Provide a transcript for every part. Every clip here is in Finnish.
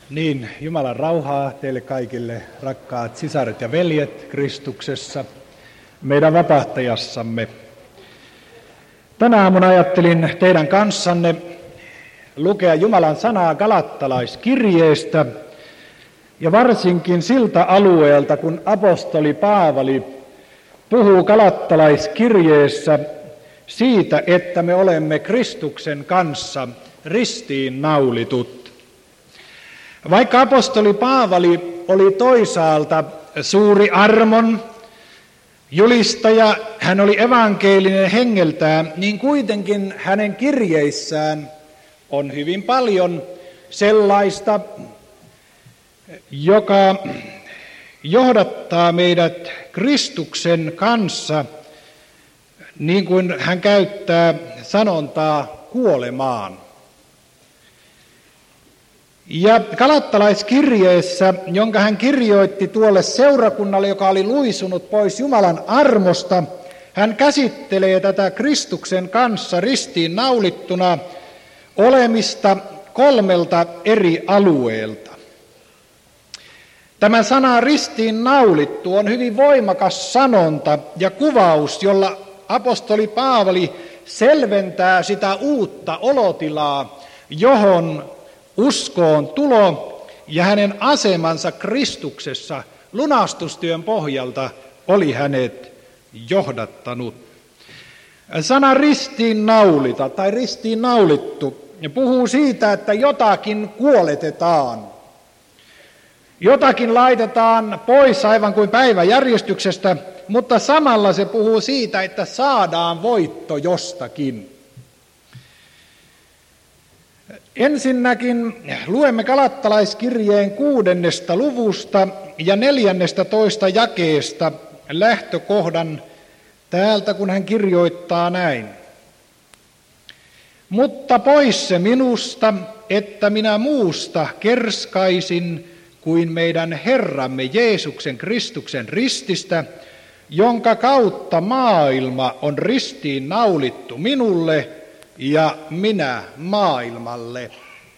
Niin, Jumalan rauhaa teille kaikille, rakkaat sisaret ja veljet Kristuksessa, meidän vapahtajassamme. Tänä aamuna ajattelin teidän kanssanne lukea Jumalan sanaa Galattalaiskirjeestä, ja varsinkin siltä alueelta, kun apostoli Paavali puhuu Galattalaiskirjeessä siitä, että me olemme Kristuksen kanssa ristiinnaulitut. Vaikka apostoli Paavali oli toisaalta suuri armon julistaja, hän oli evankelinen hengeltään, niin kuitenkin hänen kirjeissään on hyvin paljon sellaista, joka johdattaa meidät Kristuksen kanssa, niin kuin hän käyttää sanontaa, kuolemaan. Ja Galattalaiskirjeessä, jonka hän kirjoitti tuolle seurakunnalle, joka oli luisunut pois Jumalan armosta, hän käsittelee tätä Kristuksen kanssa ristiinnaulittuna olemista 3 eri alueelta. Tämä sana ristiinnaulittu on hyvin voimakas sanonta ja kuvaus, jolla apostoli Paavali selventää sitä uutta olotilaa, johon uskoon tulo ja hänen asemansa Kristuksessa lunastustyön pohjalta oli hänet johdattanut. Sana ristiinnaulita tai ristiinnaulittu puhuu siitä, että jotakin kuoletetaan. Jotakin laitetaan pois aivan kuin päiväjärjestyksestä, mutta samalla se puhuu siitä, että saadaan voitto jostakin. Ensinnäkin luemme Galattalaiskirjeen 6. luvusta ja 14. jakeesta lähtökohdan täältä, kun hän kirjoittaa näin. Mutta pois se minusta, että minä muusta kerskaisin kuin meidän Herramme Jeesuksen Kristuksen rististä, jonka kautta maailma on ristiin naulittu minulle ja minä maailmalle.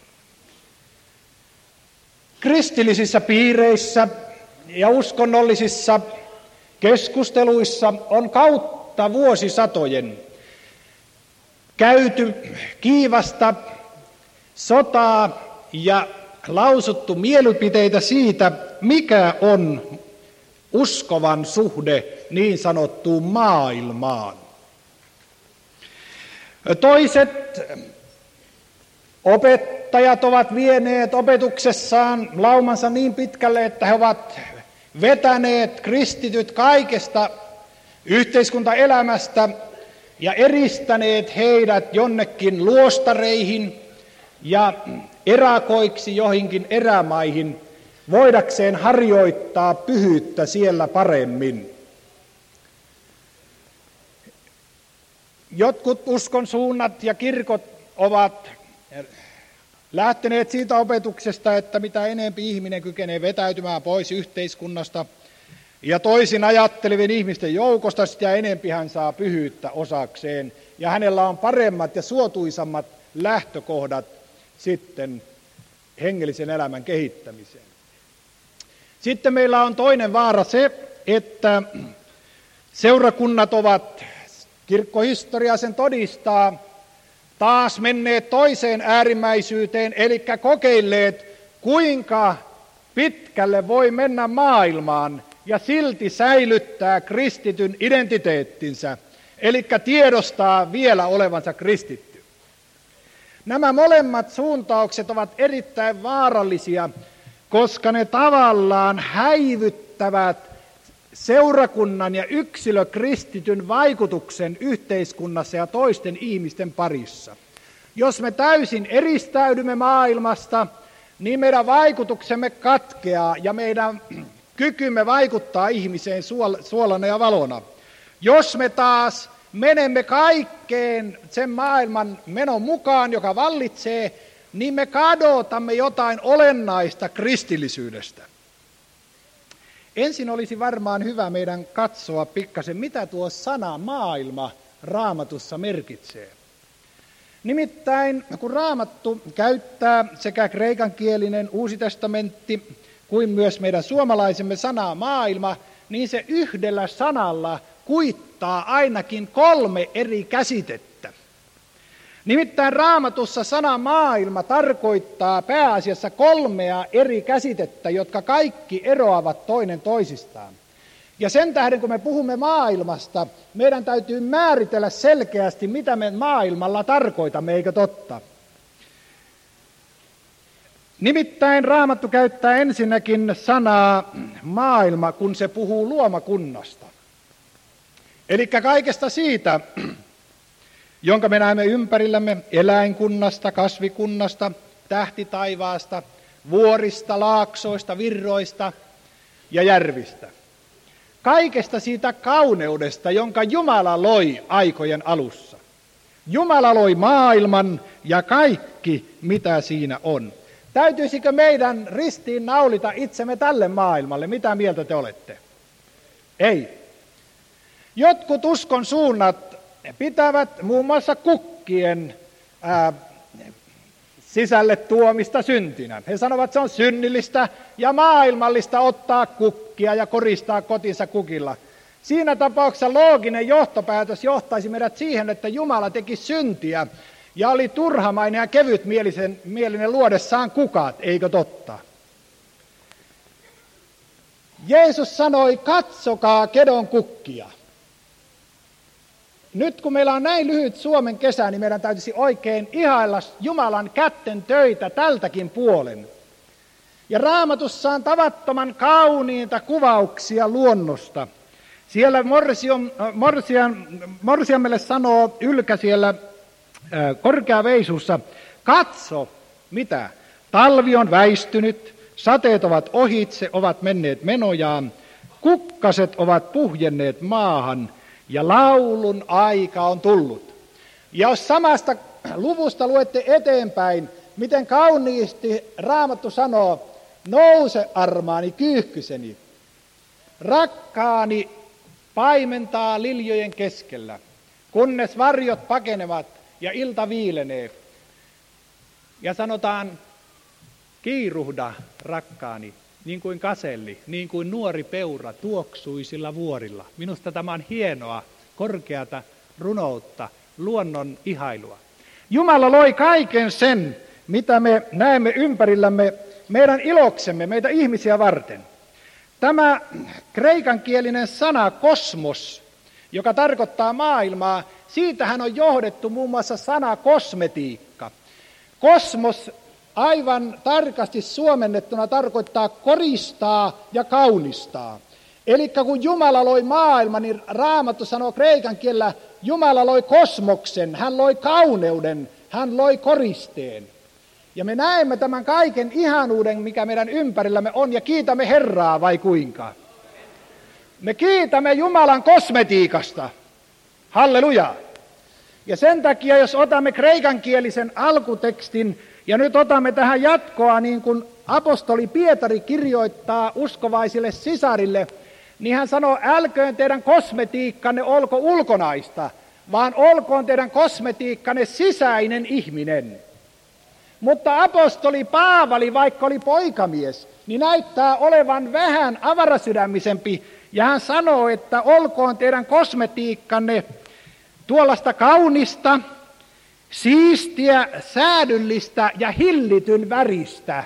Kristillisissä piireissä ja uskonnollisissa keskusteluissa on kautta vuosisatojen käyty kiivasta sotaa ja lausuttu mielipiteitä siitä, mikä on uskovan suhde niin sanottuun maailmaan. Toiset opettajat ovat vieneet opetuksessaan laumansa niin pitkälle, että he ovat vetäneet kristityt kaikesta yhteiskuntaelämästä ja eristäneet heidät jonnekin luostareihin ja erakoiksi joihinkin erämaihin voidakseen harjoittaa pyhyyttä siellä paremmin. Jotkut uskonsuunnat ja kirkot ovat lähteneet siitä opetuksesta, että mitä enempi ihminen kykenee vetäytymään pois yhteiskunnasta ja toisin ajattelevien ihmisten joukosta, sitä enempi hän saa pyhyyttä osakseen ja hänellä on paremmat ja suotuisammat lähtökohdat sitten hengellisen elämän kehittämiseen. Sitten meillä on toinen vaara se, että seurakunnat ovat, kirkkohistoria sen todistaa, taas menneet toiseen äärimmäisyyteen, eli kokeilleet, kuinka pitkälle voi mennä maailmaan ja silti säilyttää kristityn identiteettinsä, eli tiedostaa vielä olevansa kristitty. Nämä molemmat suuntaukset ovat erittäin vaarallisia, koska ne tavallaan häivyttävät seurakunnan ja yksilökristityn vaikutuksen yhteiskunnassa ja toisten ihmisten parissa. Jos me täysin eristäydymme maailmasta, niin meidän vaikutuksemme katkeaa ja meidän kykymme vaikuttaa ihmiseen suolana ja valona. Jos me taas menemme kaikkeen sen maailman menon mukaan, joka vallitsee, niin me kadotamme jotain olennaista kristillisyydestä. Ensin olisi varmaan hyvä meidän katsoa pikkasen, mitä tuo sana maailma Raamatussa merkitsee. Nimittäin kun Raamattu käyttää sekä kreikankielinen Uusi testamentti kuin myös meidän suomalaisemme sanaa maailma, niin se yhdellä sanalla kuittaa ainakin 3 eri käsitettä. Nimittäin Raamatussa sana maailma tarkoittaa pääasiassa 3 eri käsitettä, jotka kaikki eroavat toinen toisistaan. Ja sen tähden, kun me puhumme maailmasta, meidän täytyy määritellä selkeästi, mitä me maailmalla tarkoitamme, eikö totta? Nimittäin Raamattu käyttää ensinnäkin sanaa maailma, kun se puhuu luomakunnasta. Eli kaikesta siitä, jonka me näemme ympärillämme, eläinkunnasta, kasvikunnasta, tähtitaivaasta, vuorista, laaksoista, virroista ja järvistä. Kaikesta siitä kauneudesta, jonka Jumala loi aikojen alussa. Jumala loi maailman ja kaikki, mitä siinä on. Täytyisikö meidän ristiin naulita itsemme tälle maailmalle? Mitä mieltä te olette? Ei. Jotkut uskon suunnat pitävät muun muassa kukkien sisälle tuomista syntinä. He sanovat, että se on synnillistä ja maailmallista ottaa kukkia ja koristaa kotinsa kukilla. Siinä tapauksessa looginen johtopäätös johtaisi meidät siihen, että Jumala teki syntiä ja oli turhamainen ja kevytmielinen luodessaan kukat, eikö totta? Jeesus sanoi, katsokaa kedon kukkia. Nyt kun meillä on näin lyhyt Suomen kesä, niin meidän täytyisi oikein ihailla Jumalan kätten töitä tältäkin puolen. Ja Raamatussa on tavattoman kauniita kuvauksia luonnosta. Siellä morsiamelle sanoo Ylkä siellä korkeaveisussa, katso, mitä? Talvi on väistynyt, sateet ovat ohitse, ovat menneet menojaan, kukkaset ovat puhjenneet maahan, ja laulun aika on tullut. Ja jos samasta luvusta luette eteenpäin, miten kauniisti Raamattu sanoo, nouse armaani kyyhkyseni, rakkaani paimentaa liljojen keskellä, kunnes varjot pakenevat ja ilta viilenee. Ja sanotaan, kiiruhda rakkaani, niin kuin kaselli, niin kuin nuori peura tuoksuisilla vuorilla. Minusta tämä on hienoa, korkeata runoutta, luonnon ihailua. Jumala loi kaiken sen, mitä me näemme ympärillämme meidän iloksemme, meitä ihmisiä varten. Tämä kreikankielinen sana kosmos, joka tarkoittaa maailmaa, siitähän on johdettu muun muassa sana kosmetiikka. Kosmos aivan tarkasti suomennettuna tarkoittaa koristaa ja kaunistaa. Eli kun Jumala loi maailman, niin Raamattu sanoo kreikan kielellä, Jumala loi kosmoksen, hän loi kauneuden, hän loi koristeen. Ja me näemme tämän kaiken ihanuuden, mikä meidän ympärillämme on, ja kiitämme Herraa, vai kuinka? Me kiitämme Jumalan kosmetiikasta. Halleluja! Ja sen takia, jos otamme kreikankielisen alkutekstin, ja nyt otamme tähän jatkoa, niin kuin apostoli Pietari kirjoittaa uskovaisille sisarille, niin hän sanoo, älköön teidän kosmetiikkanne olko ulkonaista, vaan olkoon teidän kosmetiikkanne sisäinen ihminen. Mutta apostoli Paavali, vaikka oli poikamies, niin näyttää olevan vähän avarasydämisempi, ja hän sanoo, että olkoon teidän kosmetiikkanne tuollaista kaunista, siistiä, säädyllistä ja hillityn väristä.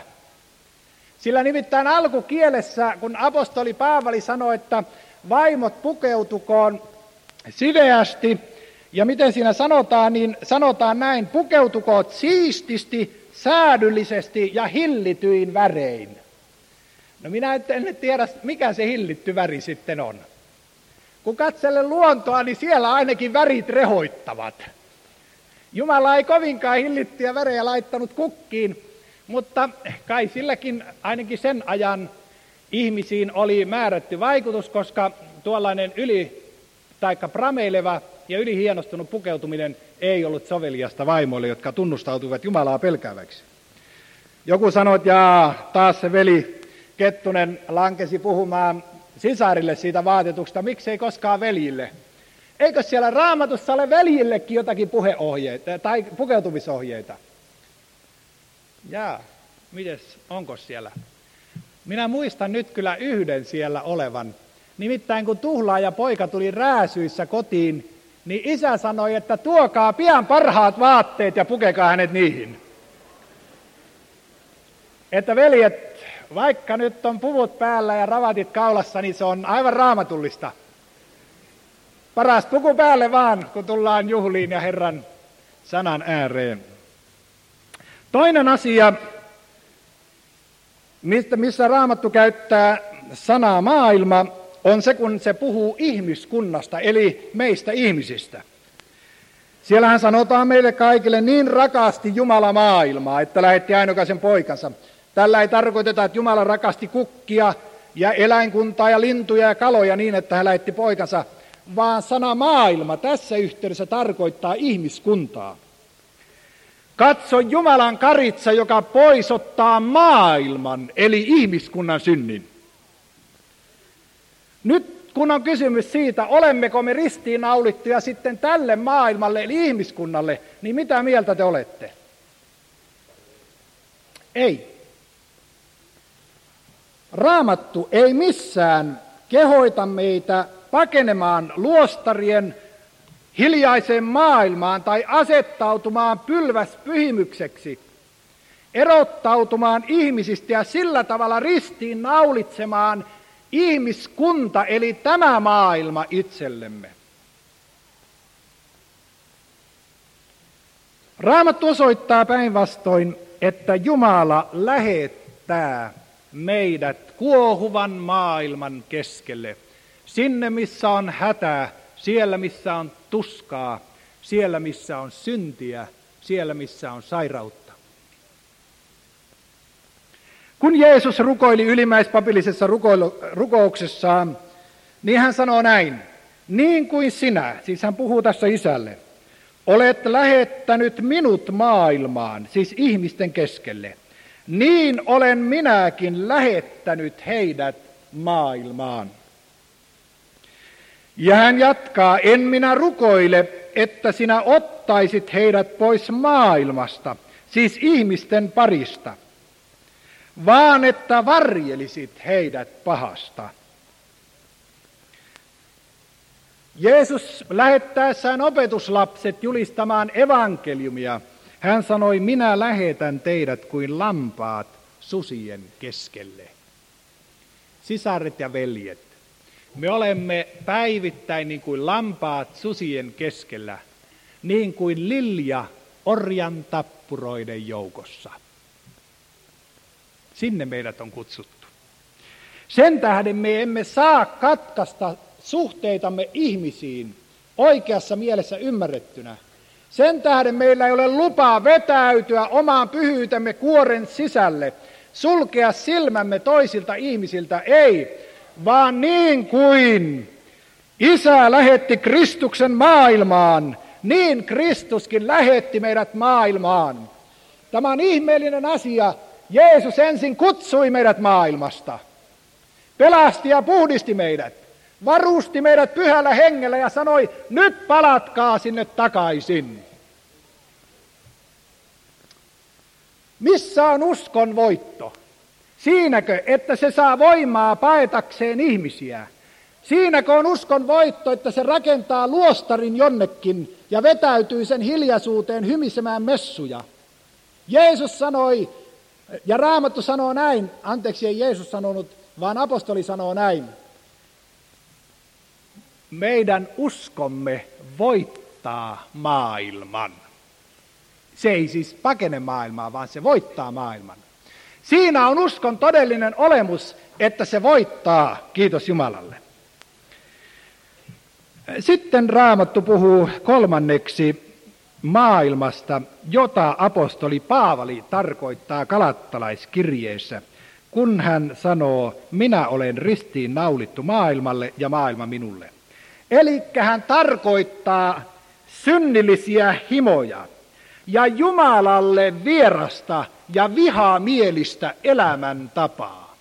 Sillä nimittäin alkukielessä, kun apostoli Paavali sanoi, että vaimot pukeutukoon siveästi, ja miten siinä sanotaan, niin sanotaan näin, pukeutukoot siististi, säädyllisesti ja hillityin värein. No minä en tiedä, mikä se hillitty väri sitten on. Kun katselen luontoa, niin siellä ainakin värit rehoittavat. Jumala ei kovinkaan hillittyjä värejä laittanut kukkiin, mutta kai silläkin ainakin sen ajan ihmisiin oli määrätty vaikutus, koska tuollainen prameileva ja ylihienostunut pukeutuminen ei ollut soveliasta vaimoille, jotka tunnustautuivat Jumalaa pelkääväksi. Joku sanoi, että taas se veli Kettunen lankesi puhumaan sisarille siitä vaatetuksesta, miksei koskaan veljille. Eikö siellä Raamatussa ole veljillekin jotakin puheohjeita tai pukeutumisohjeita? Jaa, mites, onko siellä? Minä muistan nyt kyllä yhden siellä olevan. Nimittäin kun tuhlaaja poika tuli rääsyissä kotiin, niin isä sanoi, että tuokaa pian parhaat vaatteet ja pukekaa hänet niihin. Että veljet, vaikka nyt on puvut päällä ja ravatit kaulassa, niin se on aivan raamatullista. Paras puku päälle vaan, kun tullaan juhliin ja Herran sanan ääreen. Toinen asia, missä Raamattu käyttää sanaa maailma, on se, kun se puhuu ihmiskunnasta, eli meistä ihmisistä. Siellähän sanotaan meille kaikille, niin rakasti Jumala maailmaa, että lähetti ainokaisen poikansa. Tällä ei tarkoiteta, että Jumala rakasti kukkia ja eläinkuntaa ja lintuja ja kaloja niin, että hän lähetti poikansa, vaan sana maailma tässä yhteydessä tarkoittaa ihmiskuntaa. Katso Jumalan karitsa, joka poisottaa maailman, eli ihmiskunnan synnin. Nyt kun on kysymys siitä, olemmeko me ristiinnaulittuja sitten tälle maailmalle, eli ihmiskunnalle, niin mitä mieltä te olette? Ei. Raamattu ei missään kehoita meitä pakenemaan luostarien hiljaiseen maailmaan tai asettautumaan pylväspyhimykseksi, erottautumaan ihmisistä ja sillä tavalla ristiin naulitsemaan ihmiskunta, eli tämä maailma itsellemme. Raamattu osoittaa päinvastoin, että Jumala lähettää meidät kuohuvan maailman keskelle, sinne missä on hätä, siellä missä on tuskaa, siellä missä on syntiä, siellä missä on sairautta. Kun Jeesus rukoili ylimmäispapillisessa rukouksessaan, niin hän sanoo näin, niin kuin sinä, siis hän puhuu tässä isälle, olet lähettänyt minut maailmaan, siis ihmisten keskelle, niin olen minäkin lähettänyt heidät maailmaan. Ja hän jatkaa, en minä rukoile, että sinä ottaisit heidät pois maailmasta, siis ihmisten parista, vaan että varjelisit heidät pahasta. Jeesus lähettäessään opetuslapset julistamaan evankeliumia, hän sanoi, minä lähetän teidät kuin lampaat susien keskelle. Sisaret ja veljet, me olemme päivittäin niin kuin lampaat susien keskellä, niin kuin lilja orjan tappuroiden joukossa. Sinne meidät on kutsuttu. Sen tähden me emme saa katkaista suhteitamme ihmisiin oikeassa mielessä ymmärrettynä. Sen tähden meillä ei ole lupaa vetäytyä omaan pyhyytemme kuoren sisälle, sulkea silmämme toisilta ihmisiltä, ei, vaan niin kuin Isä lähetti Kristuksen maailmaan, niin Kristuskin lähetti meidät maailmaan. Tämä on ihmeellinen asia. Jeesus ensin kutsui meidät maailmasta, pelasti ja puhdisti meidät, varusti meidät pyhällä hengellä ja sanoi, nyt palatkaa sinne takaisin. Missä on uskon voitto? Siinäkö, että se saa voimaa paetakseen ihmisiä? Siinäkö on uskon voitto, että se rakentaa luostarin jonnekin ja vetäytyy sen hiljaisuuteen hymisemään messuja? Jeesus sanoi, ja Raamattu sanoo näin, anteeksi ei Jeesus sanonut, vaan apostoli sanoo näin. Meidän uskomme voittaa maailman. Se ei siis pakene maailmaa, vaan se voittaa maailman. Siinä on uskon todellinen olemus, että se voittaa, kiitos Jumalalle. Sitten Raamattu puhuu kolmanneksi maailmasta, jota apostoli Paavali tarkoittaa Galattalaiskirjeessä, kun hän sanoo, minä olen ristiin naulittu maailmalle ja maailma minulle. Eli hän tarkoittaa synnillisiä himoja ja Jumalalle vierasta ja vihamielistä elämäntapaa.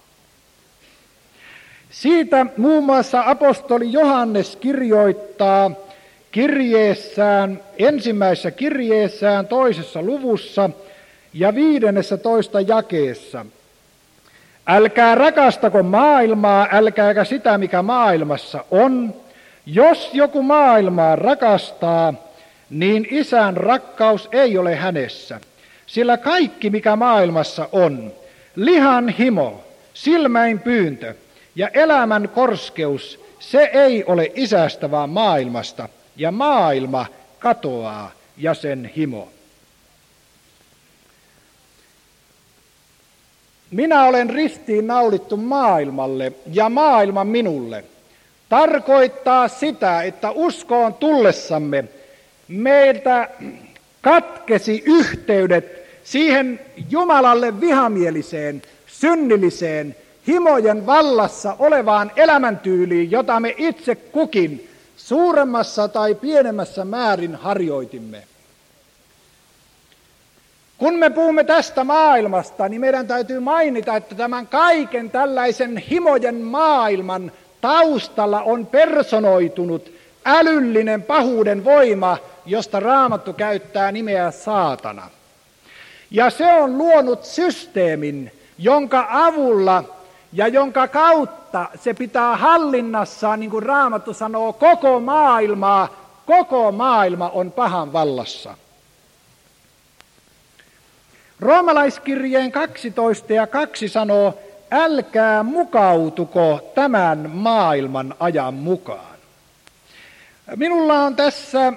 Siitä muun muassa apostoli Johannes kirjoittaa kirjeessään, ensimmäisessä kirjeessään 2. luvussa ja 15. jakeessa. Älkää rakastako maailmaa, älkääkä sitä, mikä maailmassa on. Jos joku maailmaa rakastaa, niin Isän rakkaus ei ole hänessä. Sillä kaikki, mikä maailmassa on, lihan himo, silmäinpyyntö ja elämän korskeus, se ei ole Isästä, vaan maailmasta, ja maailma katoaa ja sen himo. Minä olen ristiinnaulittu maailmalle ja maailma minulle. Tarkoittaa sitä, että uskoon tullessamme meiltä katkesi yhteydet siihen Jumalalle vihamieliseen, synnilliseen, himojen vallassa olevaan elämäntyyliin, jota me itse kukin suuremmassa tai pienemmässä määrin harjoitimme. Kun me puhumme tästä maailmasta, niin meidän täytyy mainita, että tämän kaiken tällaisen himojen maailman taustalla on personoitunut älyllinen pahuuden voima, josta Raamattu käyttää nimeä saatana. Ja se on luonut systeemin, jonka avulla ja jonka kautta se pitää hallinnassaan, niin kuin Raamattu sanoo, koko maailmaa. Koko maailma on pahan vallassa. Roomalaiskirjeen 12:2 sanoo, älkää mukautuko tämän maailman ajan mukaan. Minulla on tässä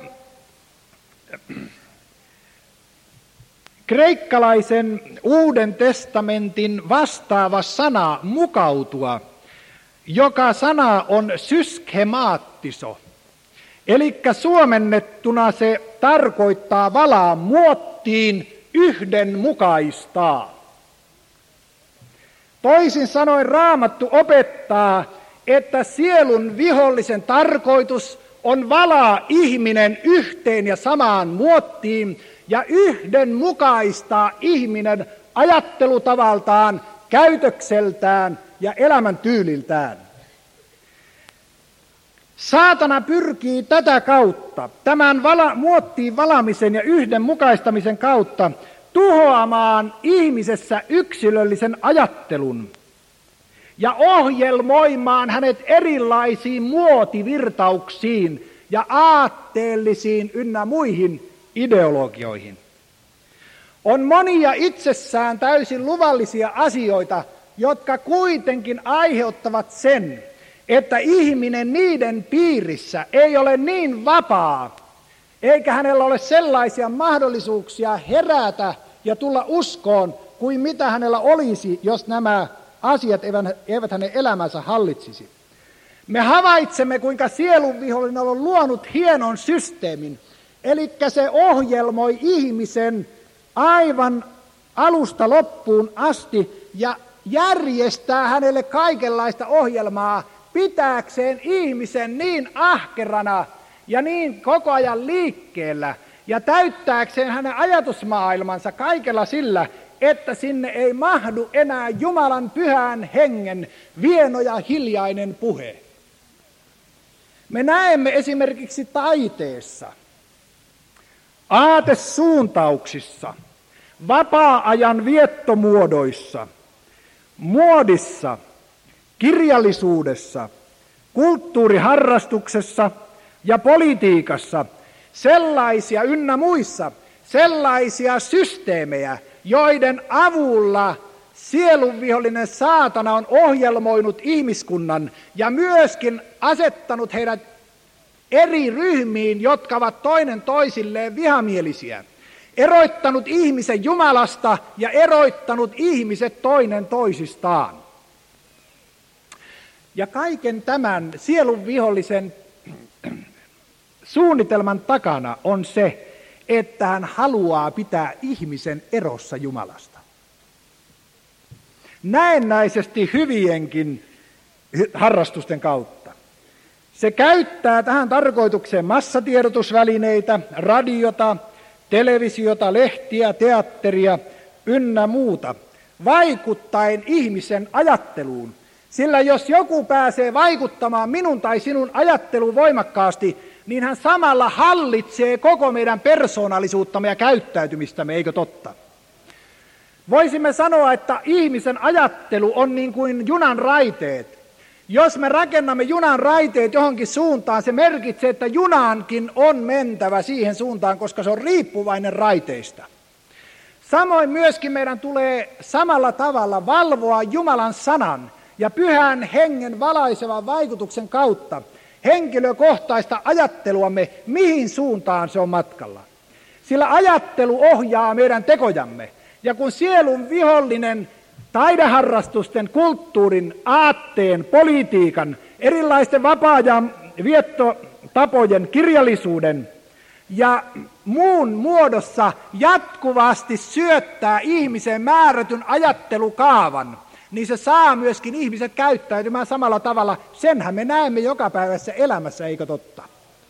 kreikkalaisen Uuden testamentin vastaava sana mukautua, joka sana on syskemaattiso. Eli suomennettuna se tarkoittaa valaa muottiin, yhdenmukaistaa. Toisin sanoen Raamattu opettaa, että sielun vihollisen tarkoitus on valaa ihminen yhteen ja samaan muottiin ja yhdenmukaistaa ihminen ajattelutavaltaan, käytökseltään ja elämäntyyliltään. Saatana pyrkii tätä kautta, tämän muottiin valaamisen ja yhdenmukaistamisen kautta, tuhoamaan ihmisessä yksilöllisen ajattelun ja ohjelmoimaan hänet erilaisiin muotivirtauksiin ja aatteellisiin ynnä muihin ideologioihin. On monia itsessään täysin luvallisia asioita, jotka kuitenkin aiheuttavat sen, että ihminen niiden piirissä ei ole niin vapaa, eikä hänellä ole sellaisia mahdollisuuksia herätä ja tulla uskoon kuin mitä hänellä olisi, jos nämä asiat eivät hänen elämänsä hallitsisi. Me havaitsemme, kuinka sielunvihollinen on luonut hienon systeemin, eli se ohjelmoi ihmisen aivan alusta loppuun asti ja järjestää hänelle kaikenlaista ohjelmaa pitääkseen ihmisen niin ahkerana ja niin koko ajan liikkeellä ja täyttääkseen hänen ajatusmaailmansa kaikella sillä, että sinne ei mahdu enää Jumalan pyhän hengen vieno ja hiljainen puhe. Me näemme esimerkiksi taiteessa, aatesuuntauksissa, vapaa-ajan viettomuodoissa, muodissa, kirjallisuudessa, kulttuuriharrastuksessa ja politiikassa sellaisia ynnä muissa sellaisia systeemejä, joiden avulla sielunvihollinen saatana on ohjelmoinut ihmiskunnan ja myöskin asettanut heidät eri ryhmiin, jotka ovat toinen toisilleen vihamielisiä, eroittanut ihmisen Jumalasta ja eroittanut ihmiset toinen toisistaan. Ja kaiken tämän sielunvihollisen suunnitelman takana on se, että hän haluaa pitää ihmisen erossa Jumalasta. Näennäisesti hyvienkin harrastusten kautta. Se käyttää tähän tarkoitukseen massatiedotusvälineitä, radiota, televisiota, lehtiä, teatteria ynnä muuta, vaikuttaen ihmisen ajatteluun. Sillä jos joku pääsee vaikuttamaan minun tai sinun ajatteluun voimakkaasti, niin hän samalla hallitsee koko meidän persoonallisuuttamme ja käyttäytymistämme, eikö totta? Voisimme sanoa, että ihmisen ajattelu on niin kuin junan raiteet. Jos me rakennamme junan raiteet johonkin suuntaan, se merkitsee, että junaankin on mentävä siihen suuntaan, koska se on riippuvainen raiteista. Samoin myöskin meidän tulee samalla tavalla valvoa Jumalan sanan ja Pyhän Hengen valaisevan vaikutuksen kautta henkilökohtaista ajatteluamme, mihin suuntaan se on matkalla. Sillä ajattelu ohjaa meidän tekojamme. Ja kun sielun vihollinen taideharrastusten, kulttuurin, aatteen, politiikan, erilaisten vapaa-ajan viettotapojen, kirjallisuuden ja muun muodossa jatkuvasti syöttää ihmiseen määrätyn ajattelukaavan, niin se saa myöskin ihmiset käyttäytymään samalla tavalla. Senhän me näemme jokapäiväisessä elämässä, eikö totta?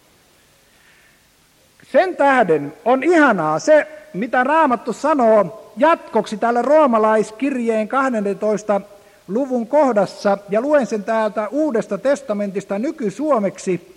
Sen tähden on ihanaa se, mitä Raamattu sanoo jatkoksi täällä roomalaiskirjeen 12. luvun kohdassa, ja luen sen täältä Uudesta testamentista nykysuomeksi,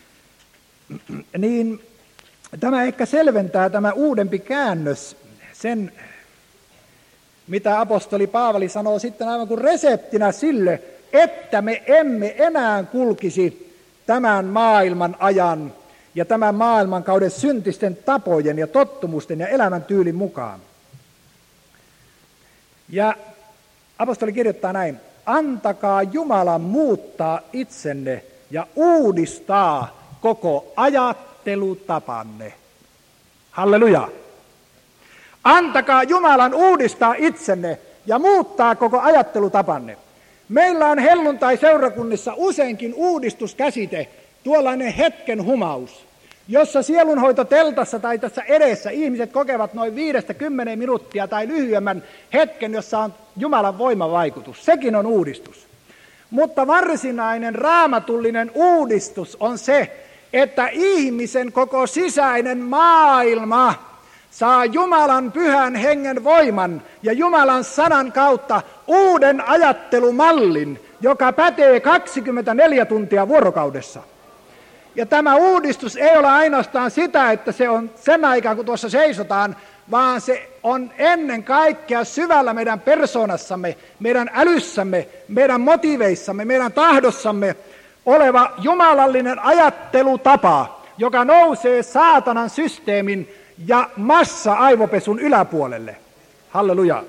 niin tämä ehkä selventää tämä uudempi käännös sen, mitä apostoli Paavali sanoo sitten aivan kuin reseptinä sille, että me emme enää kulkisi tämän maailman ajan ja tämän maailmankauden syntisten tapojen ja tottumusten ja elämäntyylin mukaan. Ja apostoli kirjoittaa näin: antakaa Jumalan muuttaa itsenne ja uudistaa koko ajattelutapanne. Halleluja! Antakaa Jumalan uudistaa itsenne ja muuttaa koko ajattelutapanne. Meillä on helluntai-seurakunnissa useinkin uudistuskäsite, tuollainen hetken humaus, jossa sielunhoitoteltassa tai tässä edessä ihmiset kokevat noin 5-10 minuuttia tai lyhyemmän hetken, jossa on Jumalan voimavaikutus. Sekin on uudistus. Mutta varsinainen raamatullinen uudistus on se, että ihmisen koko sisäinen maailma saa Jumalan Pyhän Hengen voiman ja Jumalan sanan kautta uuden ajattelumallin, joka pätee 24 tuntia vuorokaudessa. Ja tämä uudistus ei ole ainoastaan sitä, että se on sen aikaan, kun tuossa seisotaan, vaan se on ennen kaikkea syvällä meidän persoonassamme, meidän älyssämme, meidän motiiveissamme, meidän tahdossamme oleva jumalallinen ajattelutapa, joka nousee saatanan systeemin ja massa-aivopesun yläpuolelle. Halleluja!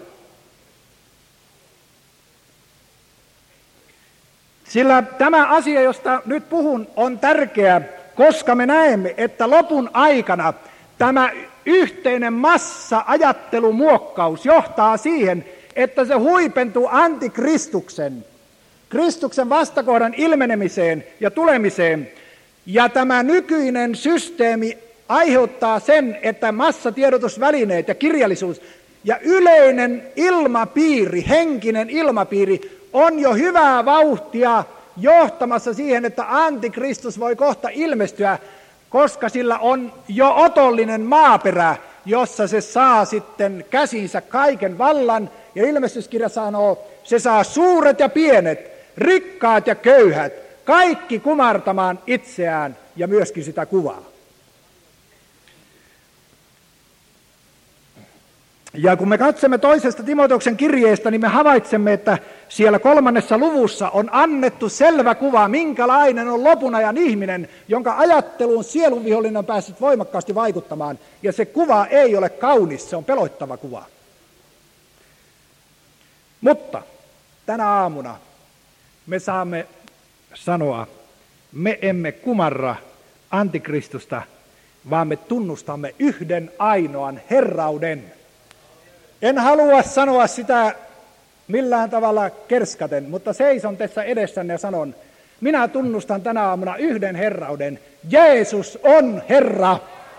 Sillä tämä asia, josta nyt puhun, on tärkeä, koska me näemme, että lopun aikana tämä yhteinen massa-ajattelumuokkaus johtaa siihen, että se huipentuu antikristuksen, Kristuksen vastakohdan ilmenemiseen ja tulemiseen. Ja tämä nykyinen systeemi aiheuttaa sen, että massatiedotusvälineet ja kirjallisuus ja yleinen ilmapiiri, henkinen ilmapiiri on jo hyvää vauhtia johtamassa siihen, että antikristus voi kohta ilmestyä, koska sillä on jo otollinen maaperä, jossa se saa sitten käsinsä kaiken vallan. Ja ilmestyskirja sanoo, se saa suuret ja pienet, rikkaat ja köyhät, kaikki kumartamaan itseään ja myöskin sitä kuvaa. Ja kun me katsomme toisesta Timoteuksen kirjeestä, niin me havaitsemme, että siellä 3. luvussa on annettu selvä kuva, minkälainen on lopun ajan ihminen, jonka ajatteluun sielunvihollinen on päässyt voimakkaasti vaikuttamaan. Ja se kuva ei ole kaunis, se on pelottava kuva. Mutta tänä aamuna me saamme sanoa, me emme kumarra antikristusta, vaan me tunnustamme yhden ainoan herrauden. En halua sanoa sitä millään tavalla kerskaten, mutta seison tässä edessänne ja sanon, minä tunnustan tänä aamuna yhden herrauden. Jeesus on Herra.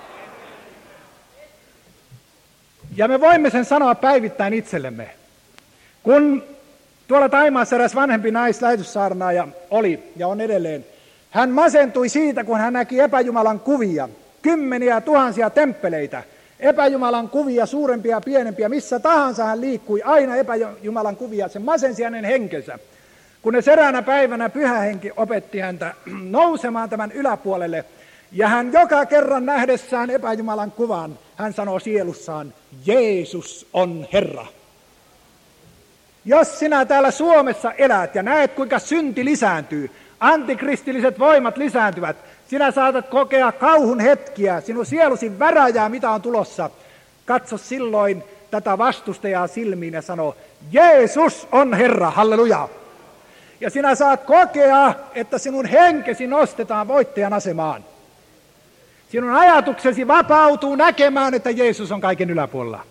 Ja me voimme sen sanoa päivittäin itsellemme. Kun tuolla Thaimaassa eräs vanhempi naislähetyssaarnaaja oli ja on edelleen, hän masentui siitä, kun hän näki epäjumalan kuvia, kymmeniä tuhansia temppeleitä, epäjumalan kuvia, suurempia ja pienempiä, missä tahansa hän liikkui, aina epäjumalan kuvia, se masensi hänen henkensä. Kun eräänä päivänä Pyhä Henki opetti häntä nousemaan tämän yläpuolelle Ja hän joka kerran nähdessään epäjumalan kuvan, hän sanoo sielussaan, Jeesus on Herra. Jos sinä täällä Suomessa elät ja näet, kuinka synti lisääntyy, antikristilliset voimat lisääntyvät, sinä saatat kokea kauhun hetkiä, sinun sielusi väräjää, mitä on tulossa. Katso silloin tätä vastustajaa silmiin ja sano, Jeesus on Herra, halleluja. Ja sinä saat kokea, että sinun henkesi nostetaan voittajan asemaan. Sinun ajatuksesi vapautuu näkemään, että Jeesus on kaiken yläpuolella.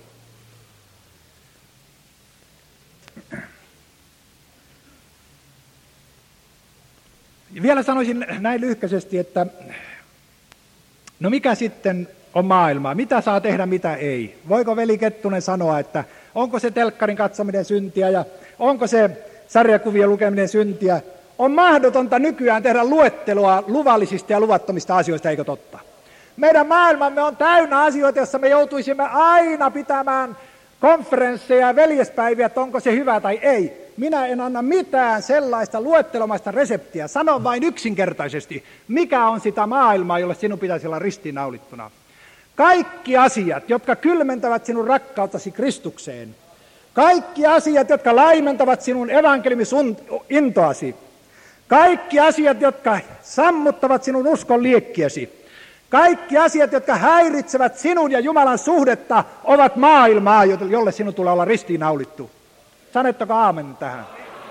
Vielä sanoisin näin lyhkäisesti, että no mikä sitten on maailmaa? Mitä saa tehdä, mitä ei? Voiko veli Kettunen sanoa, että onko se telkkarin katsominen syntiä ja onko se sarjakuvien lukeminen syntiä? On mahdotonta nykyään tehdä luettelua luvallisista ja luvattomista asioista, eikö totta? Meidän maailmamme on täynnä asioita, joissa me joutuisimme aina pitämään konferensseja ja veljespäiviä, että onko se hyvä tai ei. Minä en anna mitään sellaista luettelomaista reseptiä. Sano vain yksinkertaisesti, mikä on sitä maailmaa, jolle sinun pitäisi olla ristiinnaulittuna. Kaikki asiat, jotka kylmentävät sinun rakkauttasi Kristukseen. Kaikki asiat, jotka laimentavat sinun evankeliumintoasi. Kaikki asiat, jotka sammuttavat sinun uskon liekkiäsi. Kaikki asiat, jotka häiritsevät sinun ja Jumalan suhdetta, ovat maailmaa, jolle sinun tulee olla ristiinnaulittu. Sanottako aamen tähän?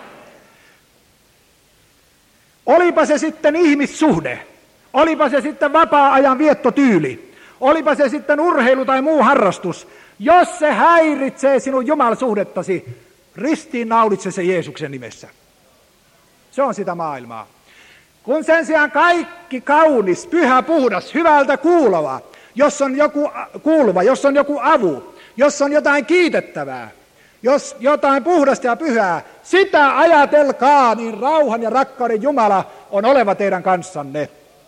Olipa se sitten ihmissuhde, olipa se sitten vapaa-ajan viettotyyli, olipa se sitten urheilu tai muu harrastus, jos se häiritsee sinun Jumalasuhdettasi, ristiinnaulitse se Jeesuksen nimessä. Se on sitä maailmaa. Kun sen sijaan kaikki kaunis, pyhä, puhdas, hyvältä kuuluva, jos on joku avu, jos on jotain kiitettävää, jos jotain puhdasta ja pyhää, sitä ajatelkaa, niin rauhan ja rakkauden Jumala on oleva teidän kanssanne.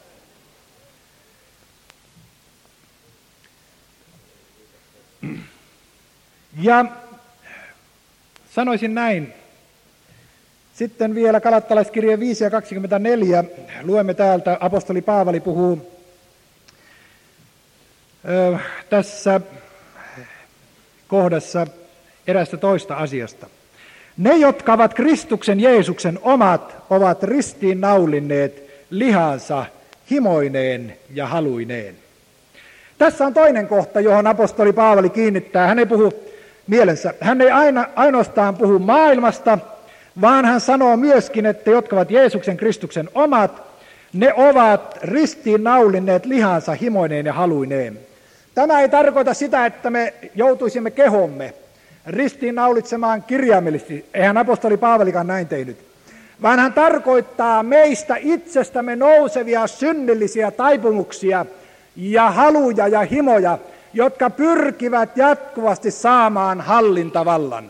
Ja sanoisin näin. Sitten vielä Galattalaiskirjeen 5 ja 24 luemme täältä, apostoli Paavali puhuu tässä kohdassa erästä toista asiasta. Ne, jotka ovat Kristuksen Jeesuksen omat, ovat ristiinnaulinneet lihansa himoineen ja haluineen. Tässä on toinen kohta, johon apostoli Paavali kiinnittää. Hän ei puhu mielensä. Hän ei ainoastaan puhu maailmasta, vaan hän sanoo myöskin, että jotka ovat Jeesuksen Kristuksen omat, ne ovat ristiinnaulinneet lihansa himoineen ja haluineen. Tämä ei tarkoita sitä, että me joutuisimme kehomme ristiinnaulitsemaan kirjaimellisesti. Eihän apostoli Paavalikaan näin tehnyt. Vaan hän tarkoittaa meistä itsestämme nousevia synnillisiä taipumuksia ja haluja ja himoja, jotka pyrkivät jatkuvasti saamaan hallintavallan.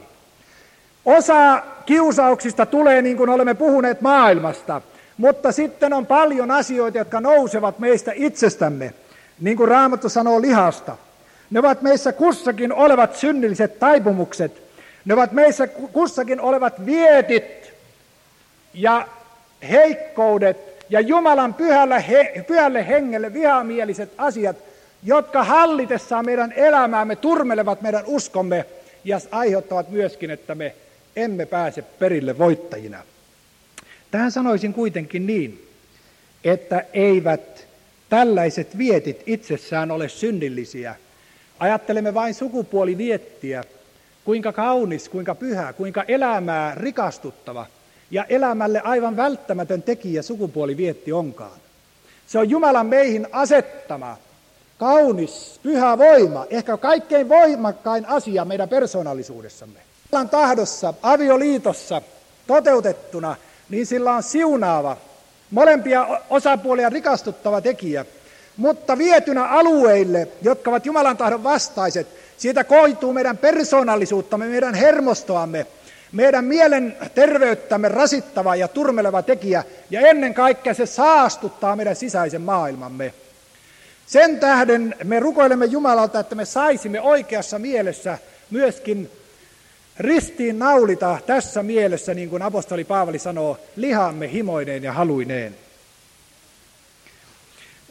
Osa kiusauksista tulee, niin kuin olemme puhuneet, maailmasta, mutta sitten on paljon asioita, jotka nousevat meistä itsestämme, niin kuin Raamattu sanoo lihasta. Ne ovat meissä kussakin olevat synnilliset taipumukset, ne ovat meissä kussakin olevat vietit ja heikkoudet ja Jumalan pyhälle hengelle vihamieliset asiat, jotka hallitessaan meidän elämäämme turmelevat meidän uskomme ja aiheuttavat myöskin, että me emme pääse perille voittajina. Tähän sanoisin kuitenkin niin, että eivät tällaiset vietit itsessään ole synnillisiä. Ajattelemme vain sukupuoliviettiä, kuinka kaunis, kuinka pyhä, kuinka elämää rikastuttava ja elämälle aivan välttämätön tekijä sukupuolivietti onkaan. Se on Jumalan meihin asettama, kaunis, pyhä voima, ehkä kaikkein voimakkain asia meidän persoonallisuudessamme. Jumalan tahdossa, avioliitossa toteutettuna, niin sillä on siunaava, molempia osapuolia rikastuttava tekijä, mutta vietynä alueille, jotka ovat Jumalan tahdon vastaiset, siitä koituu meidän persoonallisuuttamme, meidän hermostoamme, meidän mielen terveyttämme rasittava ja turmeleva tekijä, ja ennen kaikkea se saastuttaa meidän sisäisen maailmamme. Sen tähden me rukoilemme Jumalalta, että me saisimme oikeassa mielessä myöskin ristiin naulita tässä mielessä, niin kuin apostoli Paavali sanoo, lihamme himoineen ja haluineen.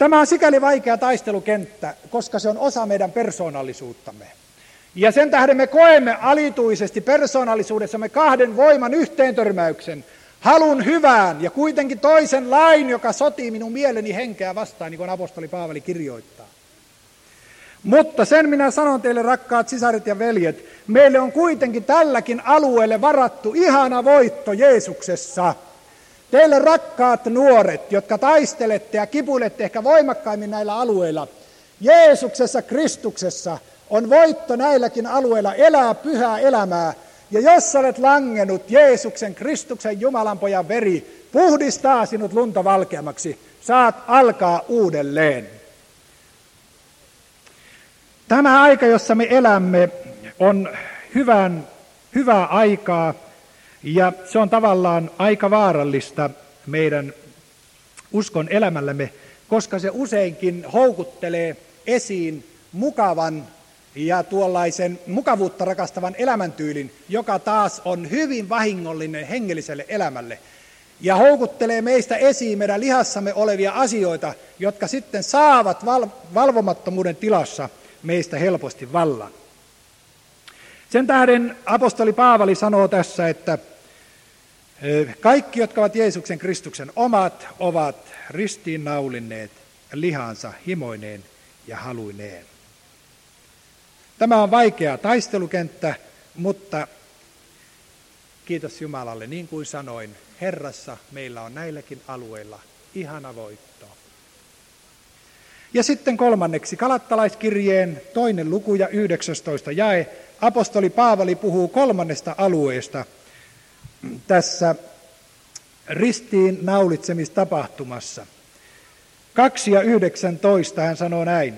Tämä on sikäli vaikea taistelukenttä, koska se on osa meidän persoonallisuuttamme. Ja sen tähden me koemme alituisesti persoonallisuudessamme kahden voiman yhteentörmäyksen. Halun hyvään ja kuitenkin toisen lain, joka sotii minun mieleni henkeä vastaan, niin kuin apostoli Paavali kirjoittaa. Mutta sen minä sanon teille, rakkaat sisaret ja veljet, meille on kuitenkin tälläkin alueelle varattu ihana voitto Jeesuksessa. Teille rakkaat nuoret, jotka taistelette ja kipuilette ehkä voimakkaimmin näillä alueilla, Jeesuksessa, Kristuksessa on voitto näilläkin alueilla elää pyhää elämää. Ja jos olet langennut, Jeesuksen, Kristuksen, Jumalan pojan veri puhdistaa sinut lunta valkeammaksi. Saat alkaa uudelleen. Tämä aika, jossa me elämme, on hyvää aikaa ja se on tavallaan aika vaarallista meidän uskon elämällämme, koska se useinkin houkuttelee esiin mukavan ja tuollaisen mukavuutta rakastavan elämäntyylin, joka taas on hyvin vahingollinen hengelliselle elämälle. Ja houkuttelee meistä esiin meidän lihassamme olevia asioita, jotka sitten saavat valvomattomuuden tilassa meistä helposti vallan. Sen tähden apostoli Paavali sanoo tässä, että kaikki, jotka ovat Jeesuksen Kristuksen omat, ovat ristiinnaulinneet lihansa himoineen ja haluineen. Tämä on vaikea taistelukenttä, mutta kiitos Jumalalle, niin kuin sanoin, Herrassa meillä on näilläkin alueilla ihana voitto. Ja sitten kolmanneksi Galattalaiskirjeen 2. luku ja 19. jae. Apostoli Paavali puhuu kolmannesta alueesta tässä ristiin naulitsemistapahtumassa. 2 ja 19 hän sanoo näin.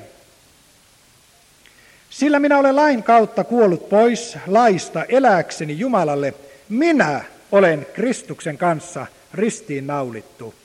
Sillä minä olen lain kautta kuollut pois laista elääkseni Jumalalle, minä olen Kristuksen kanssa ristiin naulittu.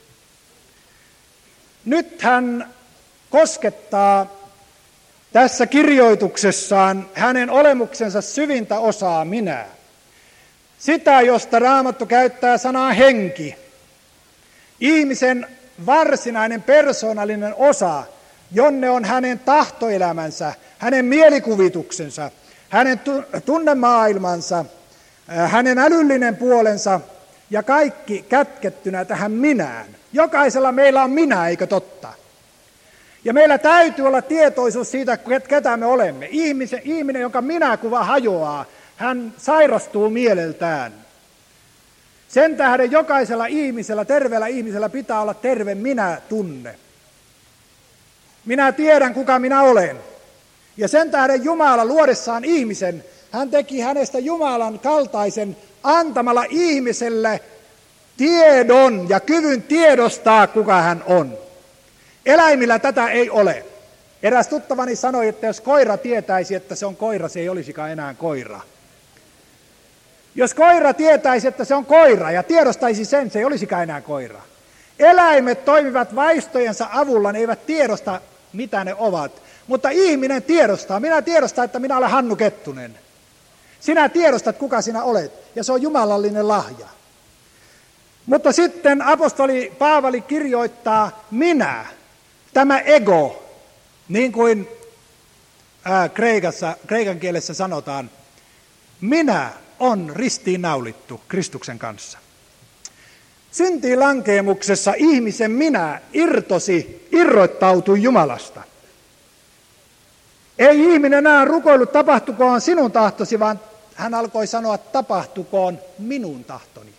Nyt hän koskettaa tässä kirjoituksessaan hänen olemuksensa syvintä osaa minää. Sitä, josta Raamattu käyttää sanaa henki. Ihmisen varsinainen persoonallinen osa, jonne on hänen tahtoelämänsä, hänen mielikuvituksensa, hänen tunnemaailmansa, hänen älyllinen puolensa ja kaikki kätkettynä tähän minään. Jokaisella meillä on minä, eikö totta? Ja meillä täytyy olla tietoisuus siitä, ketä me olemme. Ihminen, jonka minäkuva hajoaa, hän sairastuu mieleltään. Sen tähden jokaisella ihmisellä, terveellä ihmisellä pitää olla terve minä-tunne. Minä tiedän, kuka minä olen. Ja sen tähden Jumala luodessaan ihmisen, hän teki hänestä Jumalan kaltaisen antamalla ihmiselle tiedon ja kyvyn tiedostaa, kuka hän on. Eläimillä tätä ei ole. Eräs tuttavani sanoi, että jos koira tietäisi, että se on koira, se ei olisikaan enää koira. Jos koira tietäisi, että se on koira ja tiedostaisi sen, se ei olisikaan enää koira. Eläimet toimivat vaistojensa avulla, ne eivät tiedosta, mitä ne ovat. Mutta ihminen tiedostaa. Minä tiedostan, että minä olen Hannu Kettunen. Sinä tiedostat, kuka sinä olet, ja se on jumalallinen lahja. Mutta sitten apostoli Paavali kirjoittaa minä, tämä ego, niin kuin kreikan kielessä sanotaan, minä on ristiinnaulittu Kristuksen kanssa. Syntiin lankeemuksessa ihmisen minä irroittautui Jumalasta. Ei ihminen enää rukoillut tapahtukoon sinun tahtosi, vaan hän alkoi sanoa tapahtukoon minun tahtoni.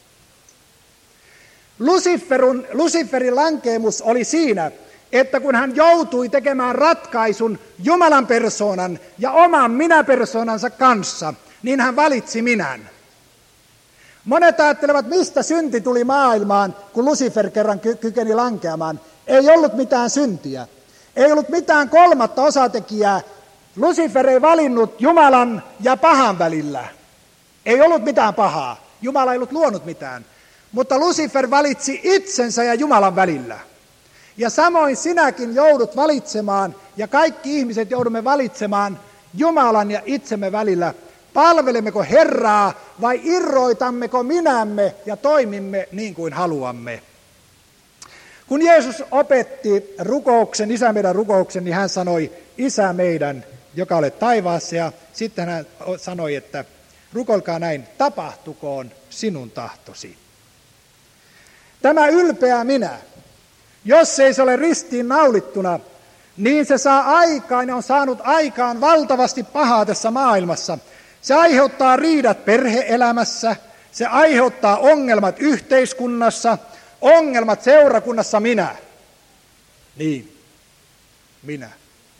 Luciferin lankeemus oli siinä, että kun hän joutui tekemään ratkaisun Jumalan persoonan ja oman minäpersoonansa kanssa, niin hän valitsi minän. Monet ajattelevat, mistä synti tuli maailmaan, kun Lucifer kerran kykeni lankeamaan. Ei ollut mitään syntiä. Ei ollut mitään kolmatta osatekijää. Lucifer ei valinnut Jumalan ja pahan välillä. Ei ollut mitään pahaa. Jumala ei ollut luonut mitään. Mutta Lucifer valitsi itsensä ja Jumalan välillä. Ja samoin sinäkin joudut valitsemaan, ja kaikki ihmiset joudumme valitsemaan Jumalan ja itsemme välillä. Palvelemmeko Herraa vai irroitammeko minämme ja toimimme niin kuin haluamme? Kun Jeesus opetti rukouksen, Isä meidän rukouksen, niin hän sanoi, Isä meidän, joka olet taivaassa, ja sitten hän sanoi, että rukoilkaa näin, tapahtukoon sinun tahtosi. Tämä ylpeä minä, jos ei se ole ristiin naulittuna, niin se saa aikaan ja on saanut aikaan valtavasti pahaa tässä maailmassa. Se aiheuttaa riidat perhe-elämässä, se aiheuttaa ongelmat yhteiskunnassa, ongelmat seurakunnassa, minä. Niin, minä.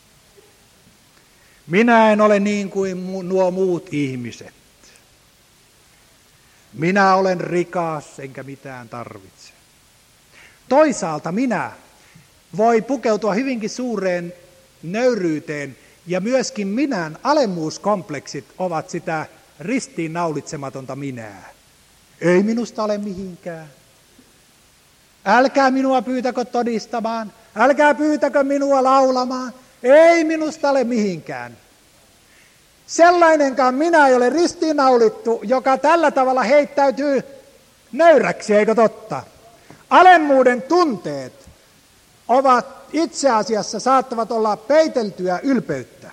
Minä en ole niin kuin nuo muut ihmiset. Minä olen rikas, enkä mitään tarvitse. Toisaalta minä voi pukeutua hyvinkin suureen nöyryyteen, ja myöskin minän alemmuuskompleksit ovat sitä ristiinnaulitsematonta minää. Ei minusta ole mihinkään. Älkää minua pyytäkö todistamaan, älkää pyytäkö minua laulamaan, ei minusta ole mihinkään. Sellainenkaan minä ei ole ristiinnaulittu, joka tällä tavalla heittäytyy nöyräksi, eikö totta? Alemmuuden tunteet ovat itse asiassa saattavat olla peiteltyä ylpeyttä.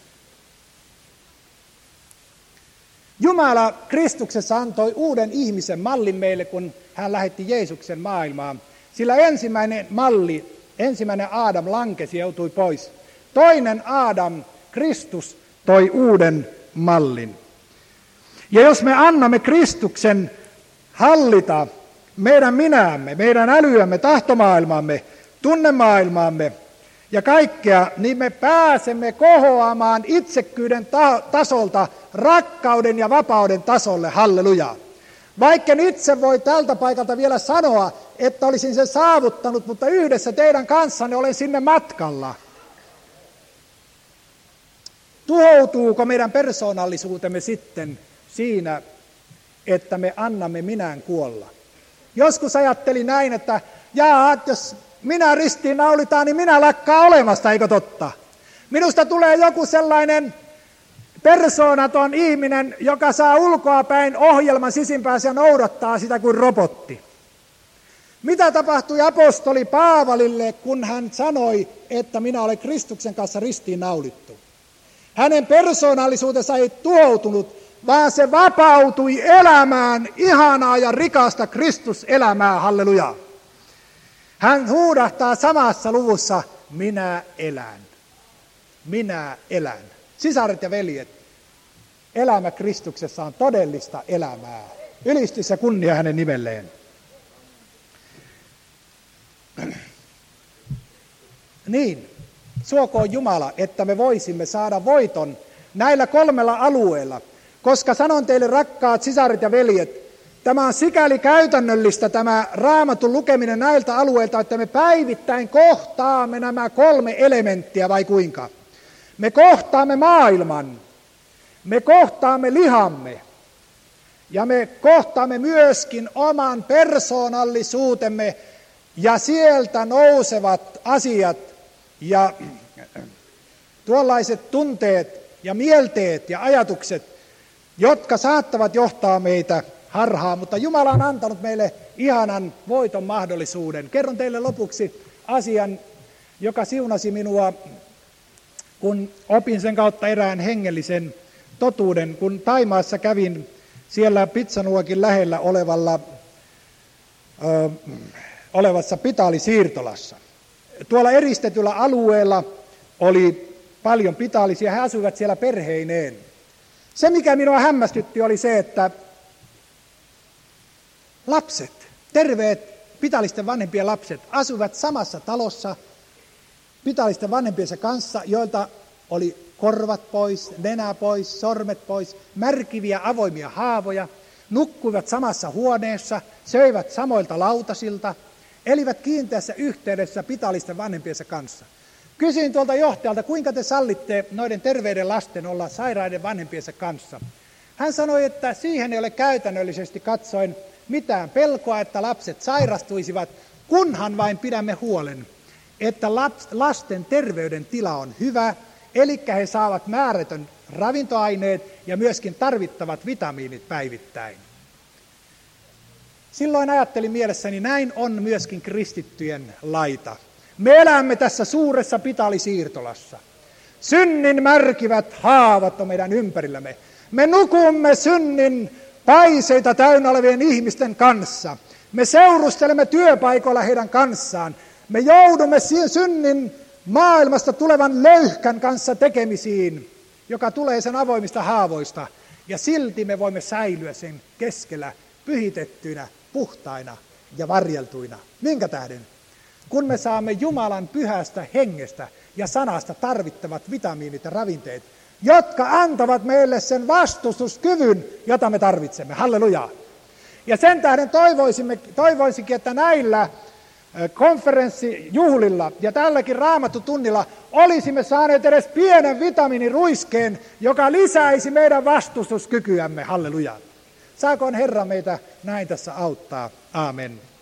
Jumala Kristuksessa antoi uuden ihmisen mallin meille, kun hän lähetti Jeesuksen maailmaan. Sillä ensimmäinen Aadam lankesi ja joutui pois. Toinen Aadam, Kristus, toi uuden mallin. Ja jos me annamme Kristuksen hallita meidän minäämme, meidän älyämme, tahtomaailmaamme, tunnemaailmaamme ja kaikkea, niin me pääsemme kohoamaan itsekkyyden tasolta rakkauden ja vapauden tasolle. Halleluja. Vaikka itse voi tältä paikalta vielä sanoa, että olisin sen saavuttanut, mutta yhdessä teidän kanssanne olen sinne matkalla. Tuhoutuuko meidän persoonallisuutemme sitten siinä, että me annamme minään kuolla? Joskus ajattelin näin, että jos minä ristiinnaulitaan, niin minä lakkaa olemasta, eikö totta? Minusta tulee joku sellainen persoonaton ihminen, joka saa ulkoapäin ohjelman sisimpäänsä ja noudattaa sitä kuin robotti. Mitä tapahtui apostoli Paavalille, kun hän sanoi, että minä olen Kristuksen kanssa ristiinnaulittu? Hänen persoonallisuutensa ei tuhoutunut, vaan se vapautui elämään ihanaa ja rikasta Kristuselämää, halleluja. Hän huudahtaa samassa luvussa, minä elän, minä elän. Sisaret ja veljet, elämä Kristuksessa on todellista elämää. Ylistys ja kunnia hänen nimelleen. Niin, suokoon Jumala, että me voisimme saada voiton näillä 3 alueella, koska sanon teille rakkaat sisaret ja veljet, tämä on sikäli käytännöllistä tämä Raamatun lukeminen näiltä alueilta, että me päivittäin kohtaamme nämä 3 elementtiä vai kuinka? Me kohtaamme maailman, me kohtaamme lihamme ja me kohtaamme myöskin oman persoonallisuutemme ja sieltä nousevat asiat ja tuollaiset tunteet ja mielteet ja ajatukset, jotka saattavat johtaa meitä harhaan, mutta Jumala on antanut meille ihanan voiton mahdollisuuden. Kerron teille lopuksi asian, joka siunasi minua, kun opin sen kautta erään hengellisen totuuden, kun Thaimaassa kävin siellä Pitsanuokin lähellä olevassa pitaalisiirtolassa. Tuolla eristetyllä alueella oli paljon pitaalisia, he asuivat siellä perheineen. Se, mikä minua hämmästytti, oli se, että lapset, terveet pitaalisten vanhempien lapset, asuivat samassa talossa pitaalisten vanhempiensa kanssa, joilta oli korvat pois, nenä pois, sormet pois, märkiviä avoimia haavoja, nukkuivat samassa huoneessa, söivät samoilta lautasilta, elivät kiinteässä yhteydessä pitaalisten vanhempiensa kanssa. Kysyin tuolta johtajalta, kuinka te sallitte noiden terveiden lasten olla sairaiden vanhempiensa kanssa. Hän sanoi, että siihen ei ole käytännöllisesti katsoen mitään pelkoa, että lapset sairastuisivat, kunhan vain pidämme huolen, että lasten terveydentila on hyvä, eli he saavat määrätön ravintoaineet ja myöskin tarvittavat vitamiinit päivittäin. Silloin ajattelin mielessäni, näin on myöskin kristittyjen laita. Me elämme tässä suuressa pitalisiirtolassa. Synnin märkivät haavat on meidän ympärillämme. Me nukumme synnin paiseita täynnä olevien ihmisten kanssa. Me seurustelemme työpaikoilla heidän kanssaan. Me joudumme synnin maailmasta tulevan löyhkän kanssa tekemisiin, joka tulee sen avoimista haavoista. Ja silti me voimme säilyä sen keskellä pyhitettyinä, puhtaina ja varjeltuina. Minkä tähden? Kun me saamme Jumalan pyhästä hengestä ja sanasta tarvittavat vitamiinit ja ravinteet, jotka antavat meille sen vastustuskyvyn, jota me tarvitsemme. Halleluja! Ja sen tähden toivoisinkin, että näillä konferenssijuhlilla ja tälläkin raamattutunnilla olisimme saaneet edes pienen vitamiiniruiskeen, joka lisäisi meidän vastustuskykyämme. Halleluja! Saakoon Herra meitä näin tässä auttaa. Aamen.